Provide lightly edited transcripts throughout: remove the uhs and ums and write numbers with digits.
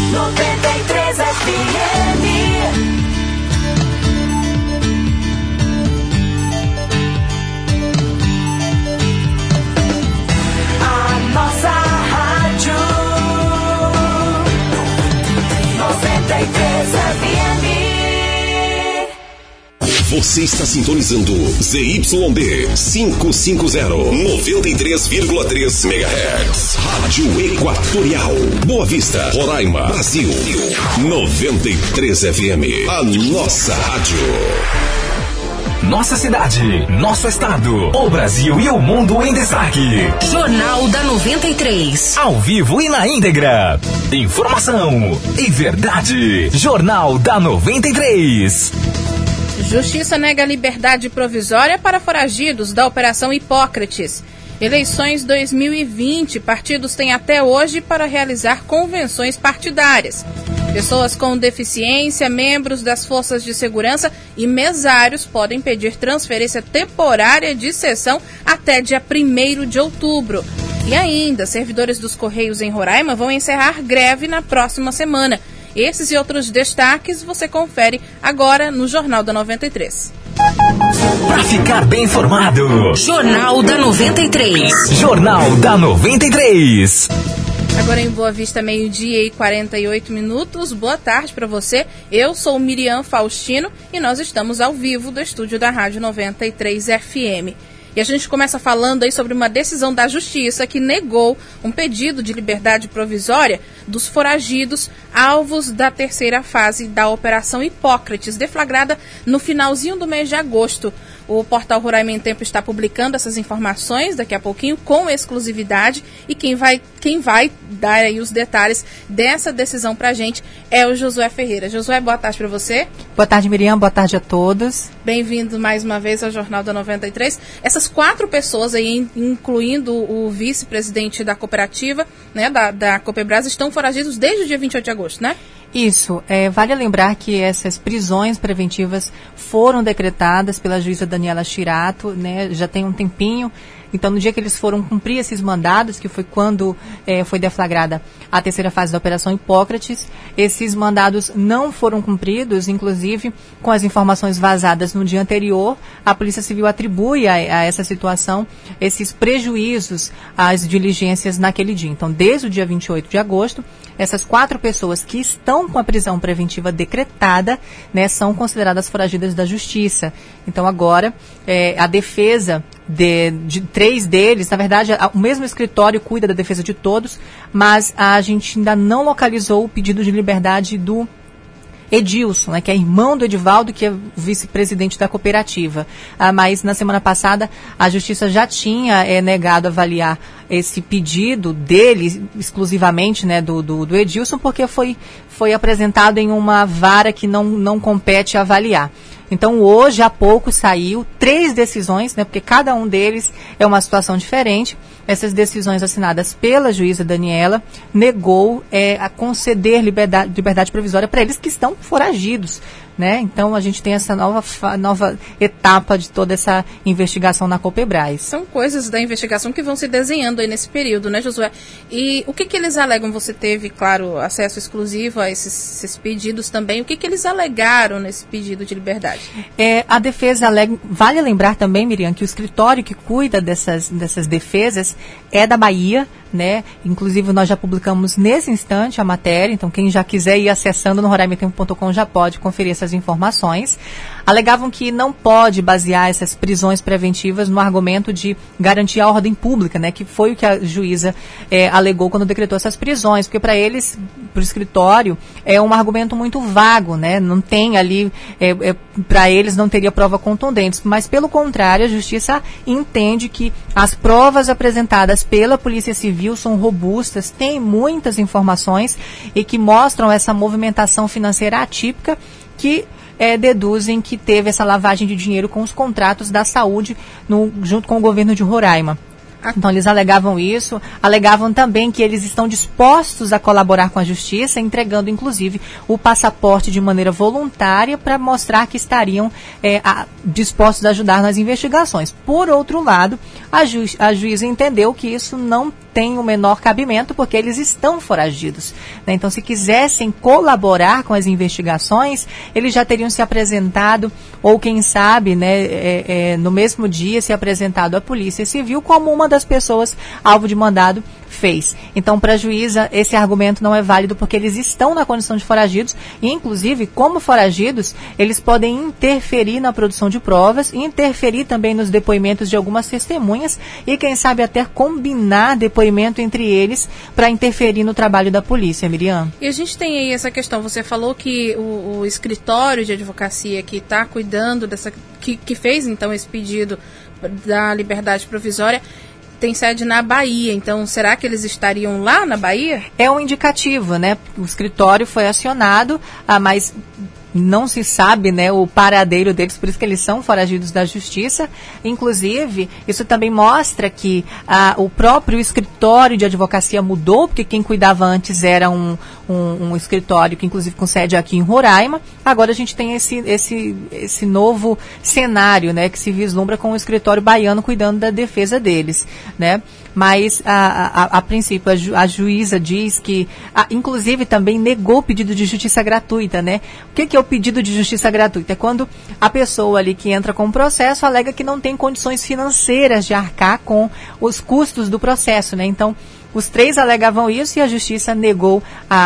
93 FM. A nossa rádio 93 FM. Você está sintonizando ZYB 550, 93,3 MHz. Rádio Equatorial. Boa Vista, Roraima, Brasil. 93 FM. A nossa rádio. Nossa cidade, nosso estado, o Brasil e o mundo em destaque. Jornal da 93. Ao vivo e na íntegra. Informação e verdade. Jornal da 93. Justiça nega liberdade provisória para foragidos da Operação Hipócrates. Eleições 2020. Partidos têm até hoje para realizar convenções partidárias. Pessoas com deficiência, membros das forças de segurança e mesários podem pedir transferência temporária de sessão até dia 1º de outubro. E ainda, servidores dos Correios em Roraima vão encerrar greve na próxima semana. Esses e outros destaques você confere agora no Jornal da 93. Para ficar bem informado. Jornal da 93. Jornal da 93. Agora em Boa Vista, 12h e 48 minutos. Boa tarde para você. Eu sou Miriam Faustino e nós estamos ao vivo do estúdio da Rádio 93 FM. E a gente começa falando aí sobre uma decisão da Justiça que negou um pedido de liberdade provisória dos foragidos alvos da terceira fase da Operação Hipócrates, deflagrada no finalzinho do mês de agosto. O portal Roraima em Tempo está publicando essas informações daqui a pouquinho com exclusividade e quem vai dar aí os detalhes dessa decisão pra gente é o Josué Ferreira. Josué, boa tarde para você. Boa tarde, Miriam. Boa tarde a todos. Bem-vindo mais uma vez ao Jornal da 93. Essas 4 pessoas aí, incluindo o vice-presidente da cooperativa, né, da Copebras, estão foragidos desde o dia 28 de agosto, né? Isso. Vale lembrar que essas prisões preventivas foram decretadas pela juíza Daniela Chirato, né, já tem um tempinho. Então, no dia que eles foram cumprir esses mandados, que foi quando foi deflagrada a terceira fase da Operação Hipócrates, esses mandados não foram cumpridos, inclusive com as informações vazadas no dia anterior, a Polícia Civil atribui a essa situação esses prejuízos às diligências naquele dia. Então, desde o dia 28 de agosto, essas 4 pessoas que estão com a prisão preventiva decretada, né, são consideradas foragidas da Justiça. Então, agora, a defesa de 3 deles, na verdade, o mesmo escritório cuida da defesa de todos, mas a gente ainda não localizou o pedido de liberdade do Edilson, né, que é irmão do Edivaldo, que é vice-presidente da cooperativa. Mas na semana passada a Justiça já tinha negado avaliar esse pedido dele, exclusivamente, né, do Edilson, porque foi apresentado em uma vara que não compete avaliar. Então, hoje, há pouco, saiu 3 decisões, né, porque cada um deles é uma situação diferente. Essas decisões assinadas pela juíza Daniela negou a conceder liberdade provisória para eles que estão foragidos, né? Então, a gente tem essa nova etapa de toda essa investigação na Copebras. São coisas da investigação que vão se desenhando aí nesse período, né, Josué? E o que eles alegam? Você teve, claro, acesso exclusivo a esses pedidos também. O que eles alegaram nesse pedido de liberdade? A defesa alega... Vale lembrar também, Miriam, que o escritório que cuida dessas defesas é da Bahia, né? Inclusive, nós já publicamos nesse instante a matéria, então quem já quiser ir acessando no roraimatempo.com já pode conferir essas informações. Alegavam que não pode basear essas prisões preventivas no argumento de garantir a ordem pública, né? Que foi o que a juíza alegou quando decretou essas prisões, porque para eles, para o escritório, é um argumento muito vago, né? Não tem ali, para eles não teria prova contundente, mas pelo contrário, a Justiça entende que as provas apresentadas pela Polícia Civil são robustas, têm muitas informações e que mostram essa movimentação financeira atípica que deduzem que teve essa lavagem de dinheiro com os contratos da saúde junto com o governo de Roraima. Então, eles alegavam isso, alegavam também que eles estão dispostos a colaborar com a Justiça, entregando, inclusive, o passaporte de maneira voluntária para mostrar que estariam dispostos a ajudar nas investigações. Por outro lado, a juíza entendeu que isso não tem o menor cabimento, porque eles estão foragidos, né? Então, se quisessem colaborar com as investigações, eles já teriam se apresentado, ou quem sabe, né, no mesmo dia, se apresentado à Polícia Civil como uma das pessoas alvo de mandado fez. Então, para a juíza, esse argumento não é válido, porque eles estão na condição de foragidos e, inclusive, como foragidos, eles podem interferir na produção de provas, interferir também nos depoimentos de algumas testemunhas e, quem sabe, até combinar depoimento entre eles para interferir no trabalho da polícia, Miriam. E a gente tem aí essa questão, você falou que o escritório de advocacia que está cuidando dessa, que fez então esse pedido da liberdade provisória, tem sede na Bahia, então será que eles estariam lá na Bahia? É um indicativo, né? O escritório foi acionado, mas não se sabe, né, o paradeiro deles, por isso que eles são foragidos da justiça. Inclusive, isso também mostra que o próprio escritório de advocacia mudou, porque quem cuidava antes era um escritório que, inclusive, com sede aqui em Roraima. Agora a gente tem esse novo cenário, né, que se vislumbra com o escritório baiano cuidando da defesa deles, né? Mas, a princípio, a juíza diz que, inclusive, também negou o pedido de justiça gratuita, né? O que é o pedido de justiça gratuita? É quando a pessoa ali que entra com o processo alega que não tem condições financeiras de arcar com os custos do processo, né? Então, os três alegavam isso e a justiça negou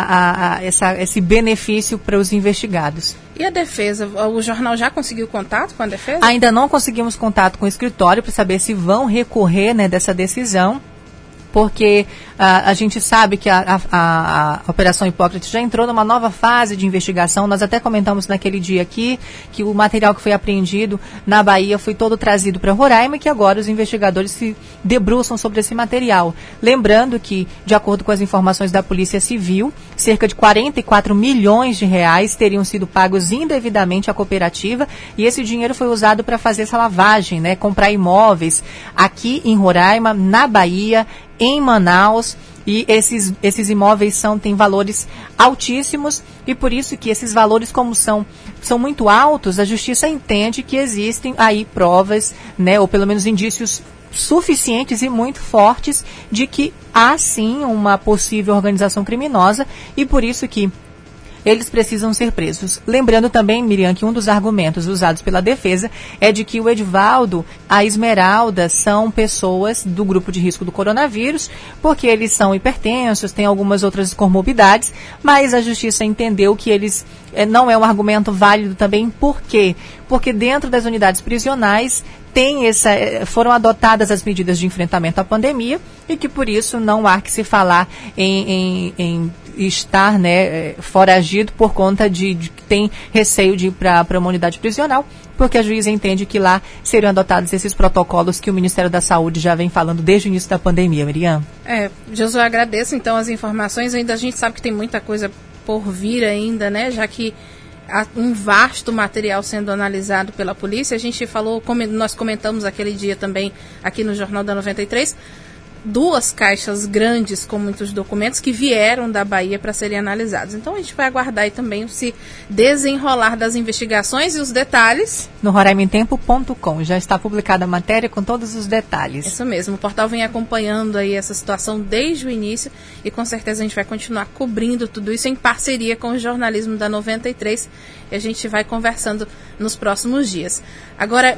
esse benefício para os investigados. E a defesa? O jornal já conseguiu contato com a defesa? Ainda não conseguimos contato com o escritório para saber se vão recorrer, né, dessa decisão, porque a gente sabe que a Operação Hipócrates já entrou numa nova fase de investigação. Nós até comentamos naquele dia aqui que o material que foi apreendido na Bahia foi todo trazido para Roraima e que agora os investigadores se debruçam sobre esse material. Lembrando que, de acordo com as informações da Polícia Civil, cerca de 44 milhões de reais teriam sido pagos indevidamente à cooperativa e esse dinheiro foi usado para fazer essa lavagem, né, comprar imóveis aqui em Roraima, na Bahia, em Manaus, e esses imóveis têm valores altíssimos e por isso que esses valores, como são muito altos, a justiça entende que existem aí provas, né, ou pelo menos indícios suficientes e muito fortes de que há sim uma possível organização criminosa e por isso que eles precisam ser presos. Lembrando também, Miriam, que um dos argumentos usados pela defesa é de que o Edivaldo, a Esmeralda, são pessoas do grupo de risco do coronavírus, porque eles são hipertensos, têm algumas outras comorbidades, mas a justiça entendeu que eles não é um argumento válido também. Por quê? Porque dentro das unidades prisionais foram adotadas as medidas de enfrentamento à pandemia e que por isso não há que se falar em estar, né, foragido por conta de que tem receio de ir para uma unidade prisional, porque a juíza entende que lá seriam adotados esses protocolos que o Ministério da Saúde já vem falando desde o início da pandemia, Miriam. Josué, agradeço então as informações. Ainda a gente sabe que tem muita coisa por vir ainda, né, já que há um vasto material sendo analisado pela polícia. A gente falou, nós comentamos aquele dia também aqui no Jornal da 93, 2 caixas grandes com muitos documentos que vieram da Bahia para serem analisados. Então a gente vai aguardar aí também se desenrolar das investigações e os detalhes. No roraimaemtempo.com já está publicada a matéria com todos os detalhes. Isso mesmo, o portal vem acompanhando aí essa situação desde o início e com certeza a gente vai continuar cobrindo tudo isso em parceria com o jornalismo da 93 e a gente vai conversando nos próximos dias. Agora,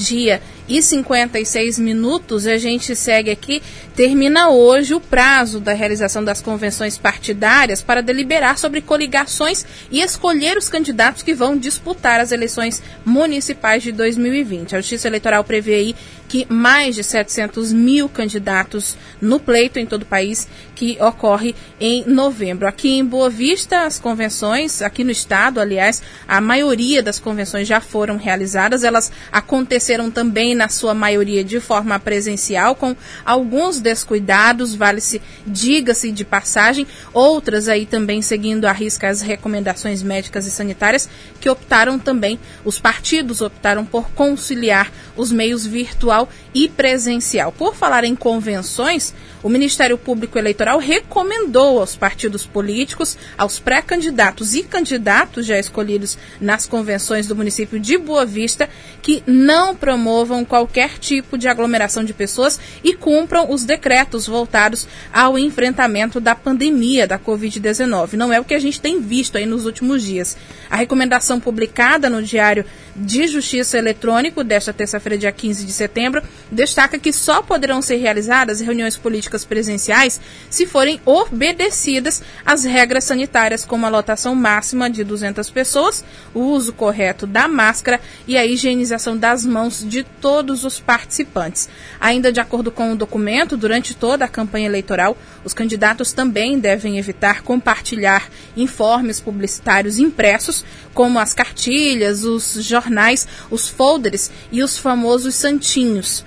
12:56, a gente segue aqui. Termina hoje o prazo da realização das convenções partidárias para deliberar sobre coligações e escolher os candidatos que vão disputar as eleições municipais de 2020. A Justiça Eleitoral prevê aí que mais de 700 mil candidatos no pleito em todo o país, que ocorre em novembro. Aqui em Boa Vista, as convenções, aqui no estado, aliás, a maioria das convenções já foram realizadas. Elas aconteceram também, na sua maioria, de forma presencial, com alguns descuidados, diga-se de passagem, outras aí também seguindo à risca as recomendações médicas e sanitárias, que os partidos optaram por conciliar os meios virtual virtual e presencial. Por falar em convenções, o Ministério Público Eleitoral recomendou aos partidos políticos, aos pré-candidatos e candidatos já escolhidos nas convenções do município de Boa Vista que não promovam qualquer tipo de aglomeração de pessoas e cumpram os decretos voltados ao enfrentamento da pandemia da Covid-19. Não é o que a gente tem visto aí nos últimos dias. A recomendação publicada no Diário de Justiça Eletrônico desta terça-feira, dia 15 de setembro, destaca que só poderão ser realizadas reuniões políticas presenciais se forem obedecidas as regras sanitárias, como a lotação máxima de 200 pessoas, o uso correto da máscara e a higienização das mãos de todos os participantes. Ainda de acordo com o documento, durante toda a campanha eleitoral, os candidatos também devem evitar compartilhar informes publicitários impressos, como as cartilhas, os jornais, os folders e os famosos santinhos.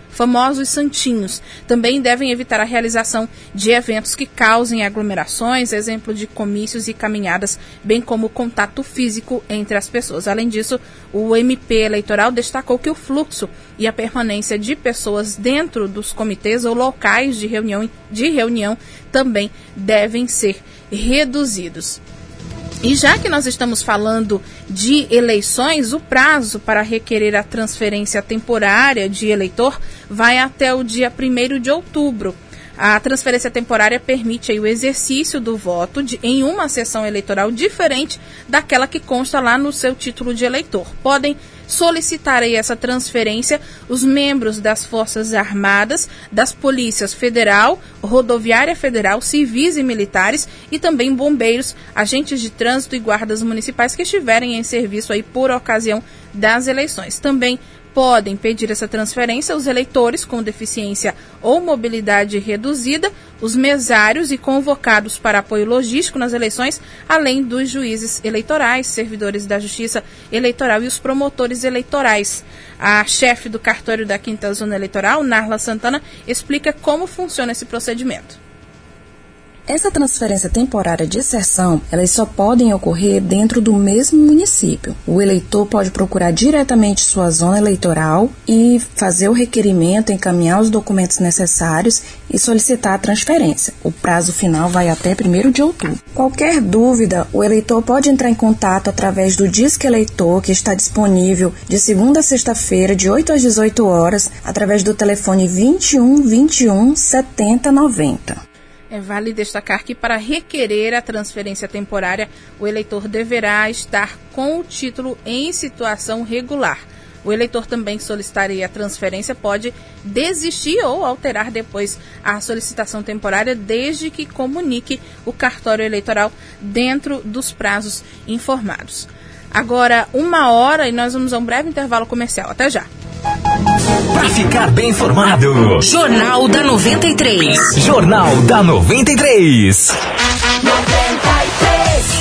Também devem evitar a realização de eventos que causem aglomerações, exemplo de comícios e caminhadas, bem como contato físico entre as pessoas. Além disso, o MP eleitoral destacou que o fluxo e a permanência de pessoas dentro dos comitês ou locais de reunião também devem ser reduzidos. E já que nós estamos falando de eleições, o prazo para requerer a transferência temporária de eleitor vai até o dia 1º de outubro. A transferência temporária permite aí o exercício do voto em uma sessão eleitoral diferente daquela que consta lá no seu título de eleitor. Podem solicitar aí essa transferência os membros das Forças Armadas, das Polícias Federal, Rodoviária Federal, civis e militares e também bombeiros, agentes de trânsito e guardas municipais que estiverem em serviço aí por ocasião das eleições. Também podem pedir essa transferência os eleitores com deficiência ou mobilidade reduzida, os mesários e convocados para apoio logístico nas eleições, além dos juízes eleitorais, servidores da Justiça Eleitoral e os promotores eleitorais. A chefe do cartório da 5ª Zona Eleitoral, Narla Santana, explica como funciona esse procedimento. Essa transferência temporária de sessão, elas só podem ocorrer dentro do mesmo município. O eleitor pode procurar diretamente sua zona eleitoral e fazer o requerimento, encaminhar os documentos necessários e solicitar a transferência. O prazo final vai até 1º de outubro. Qualquer dúvida, o eleitor pode entrar em contato através do Disque Eleitor, que está disponível de segunda a sexta-feira, de 8 às 18 horas, através do telefone 21 21 70 90. Vale destacar que para requerer a transferência temporária, o eleitor deverá estar com o título em situação regular. O eleitor também que solicitaria a transferência pode desistir ou alterar depois a solicitação temporária, desde que comunique o cartório eleitoral dentro dos prazos informados. Agora, 1h e nós vamos a um breve intervalo comercial. Até já! Para ficar bem informado, Jornal da 93. Jornal da 93. 93.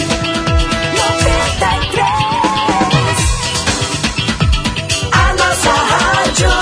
A nossa rádio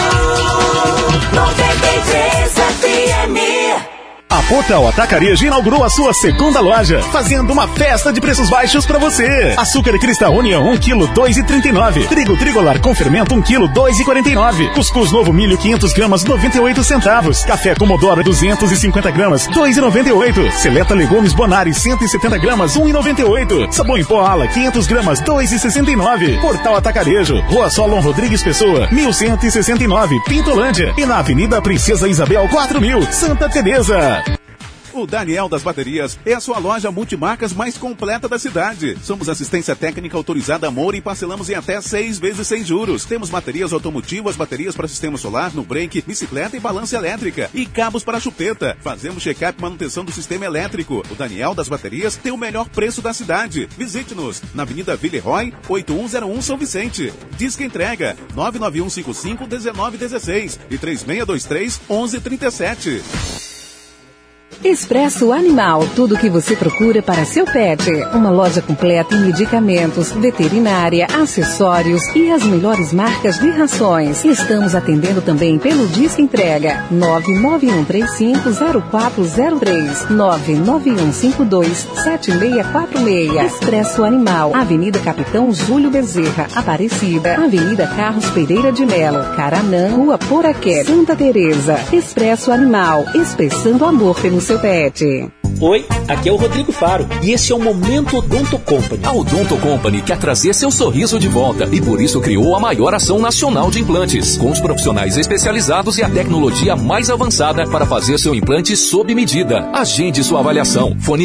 93 FM. A Portal Atacarejo inaugurou a sua segunda loja, fazendo uma festa de preços baixos para você. Açúcar Cristal União 1 kg 2,39. Trigo Trigolar com fermento 1 kg 2,49. Cuscuz Novo Milho 500 gramas 98 centavos. Café Comodoro 250 gramas 2,98. Seleta Legumes Bonari 170 gramas 1,98. Sabão em pó Ala 500 gramas 2,69. Portal Atacarejo, Rua Solon Rodrigues Pessoa 1169, Pintolândia, e na Avenida Princesa Isabel 4000, Santa Teresa. O Daniel das Baterias é a sua loja multimarcas mais completa da cidade. Somos assistência técnica autorizada Moura e parcelamos em até 6 vezes sem juros. Temos baterias automotivas, baterias para sistema solar, no break, bicicleta e balança elétrica e cabos para chupeta. Fazemos check-up e manutenção do sistema elétrico. O Daniel das Baterias tem o melhor preço da cidade. Visite-nos na Avenida Villeroy, 8101 São Vicente. Disque entrega 99155-1916 e 3623-1137. Expresso Animal, tudo o que você procura para seu pet. Uma loja completa em medicamentos, veterinária, acessórios e as melhores marcas de rações. Estamos atendendo também pelo Disque Entrega 991350403 991527646. Expresso Animal, Avenida Capitão Júlio Bezerra, Aparecida, Avenida Carlos Pereira de Melo, Caranã, Rua Poraqué, Santa Teresa. Expresso Animal, expressando amor pelo seu pet. Oi, aqui é o Rodrigo Faro e esse é o Momento Odonto Company. A Odonto Company quer trazer seu sorriso de volta e por isso criou a maior ação nacional de implantes, com os profissionais especializados e a tecnologia mais avançada para fazer seu implante sob medida. Agende sua avaliação. Fone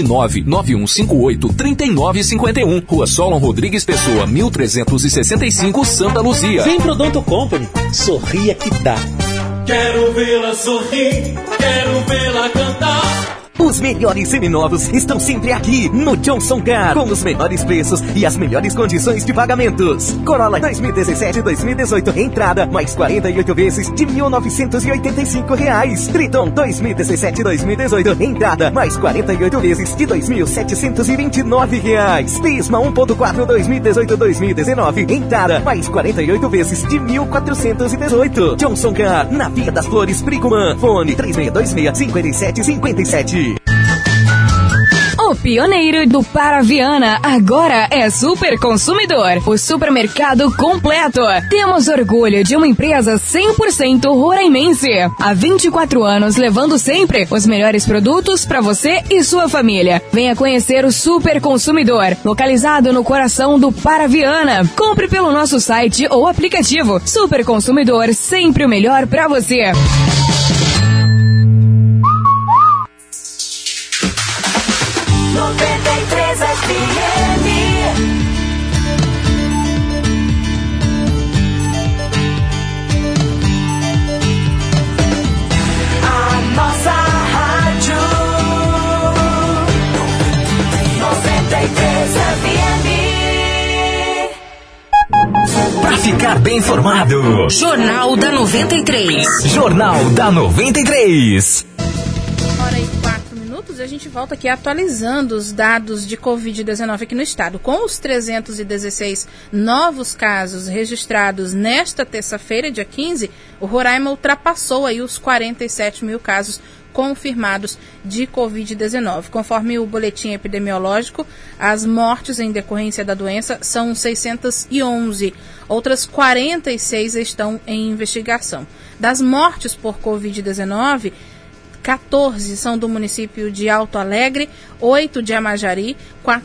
99158-3951. Rua Solon Rodrigues Pessoa, 1365, Santa Luzia. Vem pro Odonto Company. Sorria que dá. Quero vê-la sorrir, quero vê-la cantar. Os melhores seminovos estão sempre aqui no Johnson Car, com os menores preços e as melhores condições de pagamentos. Corolla 2017 e 2018, entrada mais 48 vezes de R$ 1.985. Triton 2017 e 2018, entrada mais 48 vezes de R$ 2.729. Prisma 1.4 2018-2019, entrada mais 48 vezes de R$ 1.418. Johnson Car, na Via das Flores, Bricumã. Fone 3626-5757. O pioneiro do Paraviana agora é Super Consumidor, o supermercado completo. Temos orgulho de uma empresa 100% roraimense. Há 24 anos levando sempre os melhores produtos para você e sua família. Venha conhecer o Super Consumidor, localizado no coração do Paraviana. Compre pelo nosso site ou aplicativo. Super Consumidor, sempre o melhor para você. 93 FM. A nossa rádio 93 FM. Pra ficar bem informado, Jornal da 93. Jornal da 93. Hora e 4 minutos, a gente volta aqui atualizando os dados de Covid-19 aqui no estado. Com os 316 novos casos registrados nesta terça-feira, dia 15, o Roraima ultrapassou aí os 47 mil casos confirmados de Covid-19. Conforme o boletim epidemiológico, as mortes em decorrência da doença são 611. Outras 46 estão em investigação. Das mortes por Covid-19, 14 são do município de Alto Alegre, 8 de Amajari,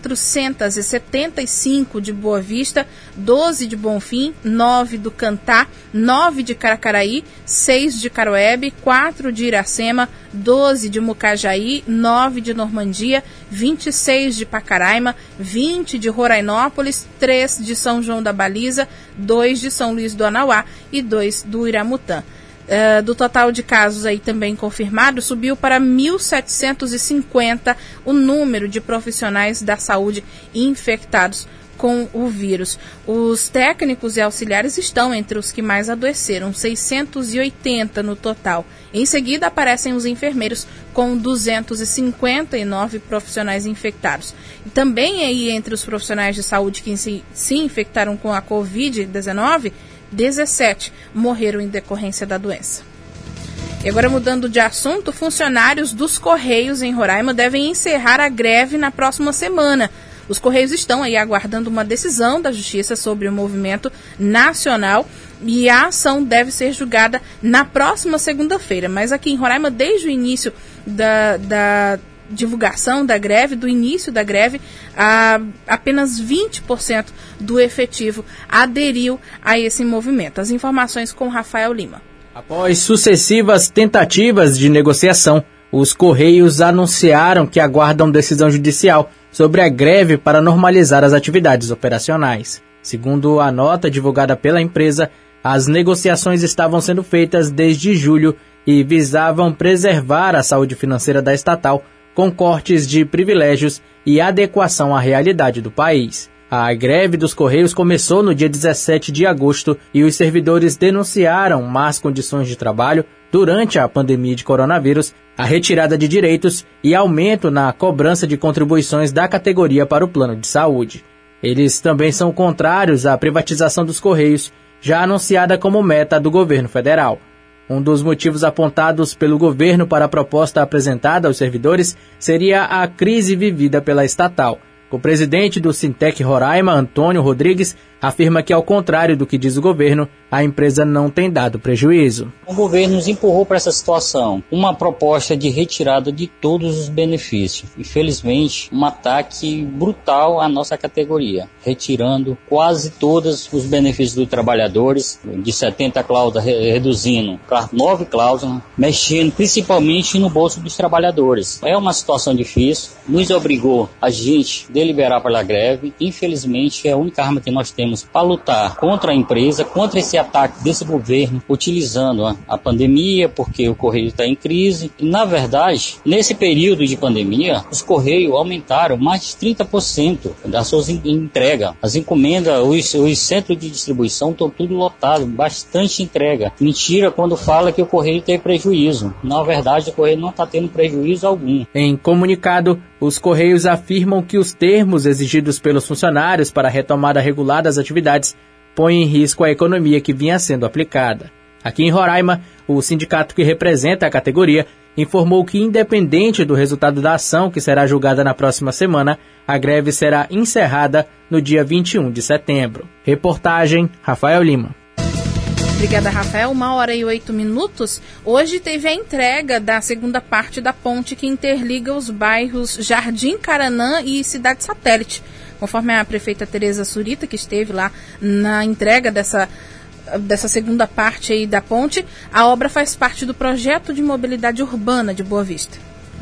475 de Boa Vista, 12 de Bonfim, 9 do Cantá, 9 de Caracaraí, 6 de Caroebe, 4 de Iracema, 12 de Mucajaí, 9 de Normandia, 26 de Pacaraima, 20 de Rorainópolis, 3 de São João da Baliza, 2 de São Luís do Anauá e 2 do Iramutã. Do total de casos aí também confirmados, subiu para 1.750 o número de profissionais da saúde infectados com o vírus. Os técnicos e auxiliares estão entre os que mais adoeceram, 680 no total. Em seguida aparecem os enfermeiros, com 259 profissionais infectados. E também aí entre os profissionais de saúde que se infectaram com a Covid-19, 17 morreram em decorrência da doença. E agora, mudando de assunto, funcionários dos Correios em Roraima devem encerrar a greve na próxima semana. Os Correios estão aí aguardando uma decisão da Justiça sobre o movimento nacional e a ação deve ser julgada na próxima segunda-feira. Mas aqui em Roraima, desde o início da divulgação da greve, do início da greve, apenas 20% do efetivo aderiu a esse movimento. As informações com Rafael Lima. Após sucessivas tentativas de negociação, os Correios anunciaram que aguardam decisão judicial sobre a greve para normalizar as atividades operacionais. Segundo a nota divulgada pela empresa, as negociações estavam sendo feitas desde julho e visavam preservar a saúde financeira da estatal, com cortes de privilégios e adequação à realidade do país. A greve dos Correios começou no dia 17 de agosto e os servidores denunciaram más condições de trabalho, durante a pandemia de coronavírus, a retirada de direitos e aumento na cobrança de contribuições da categoria para o plano de saúde. Eles também são contrários à privatização dos Correios, já anunciada como meta do governo federal. Um dos motivos apontados pelo governo para a proposta apresentada aos servidores seria a crise vivida pela estatal. O presidente do Sintec Roraima, Antônio Rodrigues, afirma que, ao contrário do que diz o governo, a empresa não tem dado prejuízo. O governo nos empurrou para essa situação, uma proposta de retirada de todos os benefícios. Infelizmente, um ataque brutal à nossa categoria, retirando quase todos os benefícios dos trabalhadores, de 70 cláusulas, reduzindo para 9 cláusulas, mexendo principalmente no bolso dos trabalhadores. É uma situação difícil, nos obrigou a gente deliberar pela greve. Infelizmente, é a única arma que nós temos para lutar contra a empresa, contra esse ataque desse governo, utilizando a pandemia, porque o Correio está em crise. E, na verdade, nesse período de pandemia, os Correios aumentaram mais de 30% das suas entregas. As encomendas, os centros de distribuição estão tudo lotados, bastante entrega. Mentira quando fala que o Correio tem prejuízo. Na verdade, o Correio não está tendo prejuízo algum. Em comunicado, os Correios afirmam que os termos exigidos pelos funcionários para a retomada regular das atividades põem em risco a economia que vinha sendo aplicada. Aqui em Roraima, o sindicato que representa a categoria informou que, independente do resultado da ação, que será julgada na próxima semana, a greve será encerrada no dia 21 de setembro. Reportagem, Rafael Lima. Obrigada, Rafael. 1h08. Hoje teve a entrega da segunda parte da ponte que interliga os bairros Jardim Caranã e Cidade Satélite. Conforme a prefeita Tereza Surita, que esteve lá na entrega dessa segunda parte aí da ponte, a obra faz parte do projeto de mobilidade urbana de Boa Vista.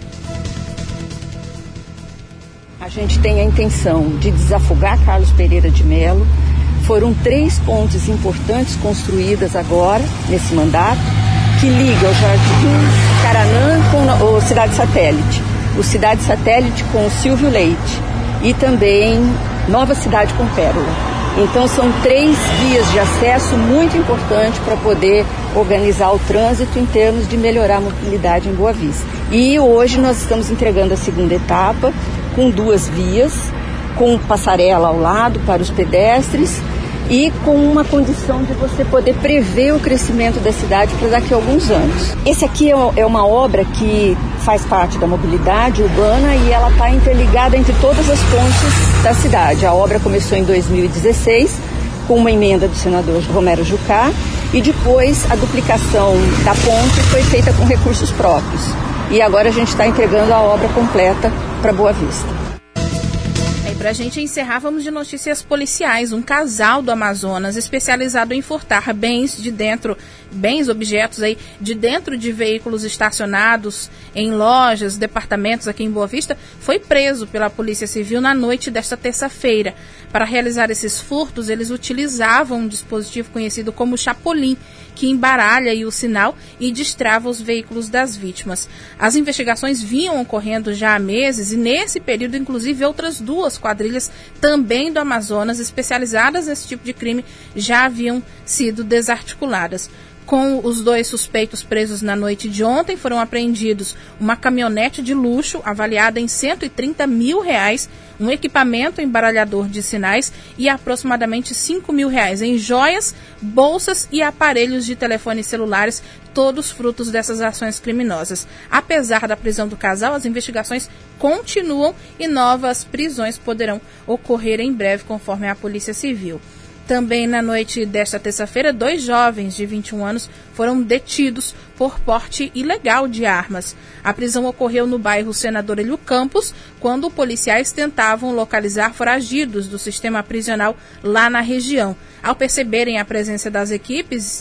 A gente tem a intenção de desafogar Carlos Pereira de Melo. Foram 3 pontes importantes construídas agora, nesse mandato, que ligam o Jardim Caranã com o Cidade Satélite. O Cidade Satélite com o Silvio Leite e também Nova Cidade com Pérola. Então são 3 vias de acesso muito importantes para poder organizar o trânsito em termos de melhorar a mobilidade em Boa Vista. E hoje nós estamos entregando a segunda etapa com 2 vias, com passarela ao lado para os pedestres e com uma condição de você poder prever o crescimento da cidade para daqui a alguns anos. Esse aqui é uma obra que faz parte da mobilidade urbana e ela está interligada entre todas as pontes da cidade. A obra começou em 2016 com uma emenda do senador Romero Jucá e depois a duplicação da ponte foi feita com recursos próprios. E agora a gente está entregando a obra completa para Boa Vista. Para a gente encerrar, vamos de notícias policiais. Um casal do Amazonas especializado em furtar objetos aí de dentro de veículos estacionados em lojas, departamentos aqui em Boa Vista, foi preso pela Polícia Civil na noite desta terça-feira. Para realizar esses furtos, eles utilizavam um dispositivo conhecido como chapolim, que embaralha aí o sinal e destrava os veículos das vítimas. As investigações vinham ocorrendo já há meses e nesse período, inclusive, outras 2 quadrilhas também do Amazonas especializadas nesse tipo de crime já haviam sido desarticuladas. Com os 2 suspeitos presos na noite de ontem, foram apreendidos uma caminhonete de luxo avaliada em R$130 mil, um equipamento embaralhador de sinais e aproximadamente R$5 mil em joias, bolsas e aparelhos de telefones celulares, todos frutos dessas ações criminosas. Apesar da prisão do casal, as investigações continuam e novas prisões poderão ocorrer em breve, conforme a Polícia Civil. Também na noite desta terça-feira, 2 jovens de 21 anos foram detidos por porte ilegal de armas. A prisão ocorreu no bairro Senador Helio Campos, quando policiais tentavam localizar foragidos do sistema prisional lá na região. Ao perceberem a presença das equipes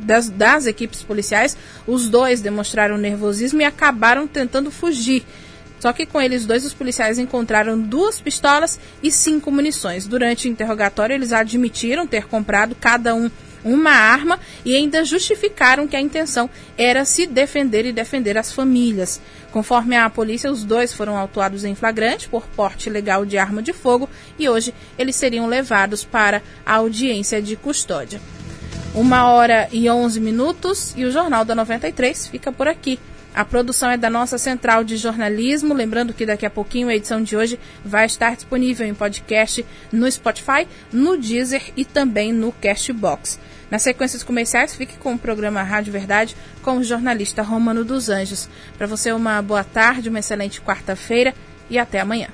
policiais, os 2 demonstraram nervosismo e acabaram tentando fugir. Só que com eles 2, os policiais encontraram 2 pistolas e 5 munições. Durante o interrogatório, eles admitiram ter comprado cada um uma arma e ainda justificaram que a intenção era se defender e defender as famílias. Conforme a polícia, os 2 foram autuados em flagrante por porte ilegal de arma de fogo e hoje eles seriam levados para a audiência de custódia. 1h11 e o Jornal da 93 fica por aqui. A produção é da nossa central de jornalismo. Lembrando que daqui a pouquinho a edição de hoje vai estar disponível em podcast no Spotify, no Deezer e também no Castbox. Nas sequências comerciais, fique com o programa Rádio Verdade com o jornalista Romano dos Anjos. Para você, uma boa tarde, uma excelente quarta-feira e até amanhã.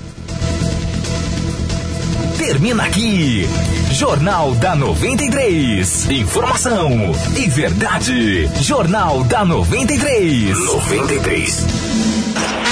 Termina aqui, Jornal da 93. Informação e verdade. Jornal da 93. 93.